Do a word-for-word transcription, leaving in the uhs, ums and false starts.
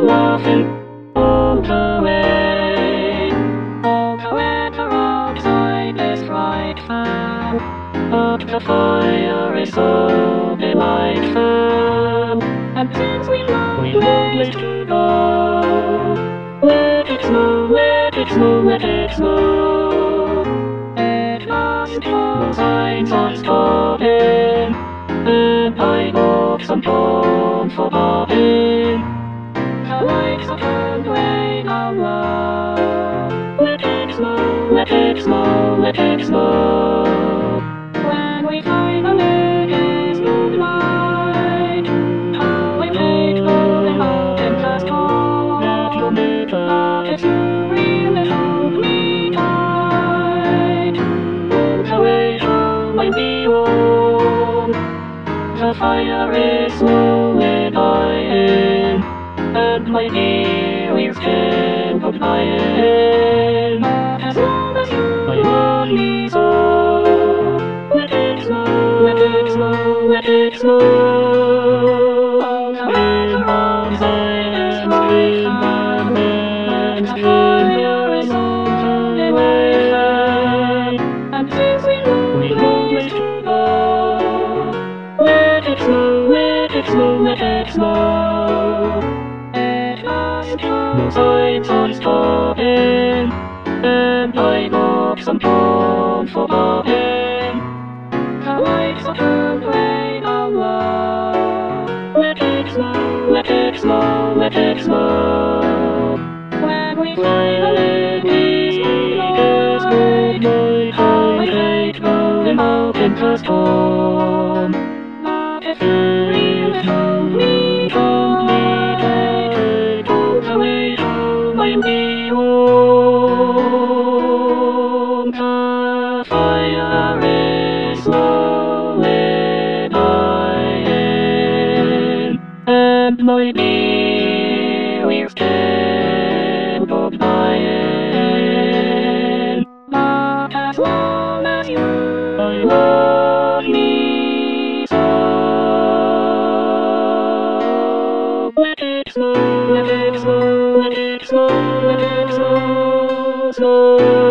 laughing all the way. All the weather outside is frightful, but the fire is so delightful. And since we know we place to go, let it snow, let it snow, let it snow. At last all signs are stopping, and I got some corn for popping. The lights are turned way down low. Let it snow, let it snow, let it snow. When we finally get moonlight, how I hate going out in the storm. That you need but if you really hold me tight, all the way home I'll be warm. The fire is slowly dying, and my dear is dead goodbye. But as long as you love me so, let it snow, let it snow, let it snow. All the weather outside is frightful, and the fire is on the way. And since we know we know where to go, let it snow, let it snow, let it snow. At last the signs are stopping, and I got some corn for popping. The lights are turned way down low. Let it snow, let it snow, let it snow. When we finally reach moonlight, how I hate going out in the storm. But if you really hold me tight, all the way home I'll be warm. The fire is slowly dying, and my dear is dead goodbye. But as long as you love me so, let it snow, let it snow, let it snow, let it snow, snow.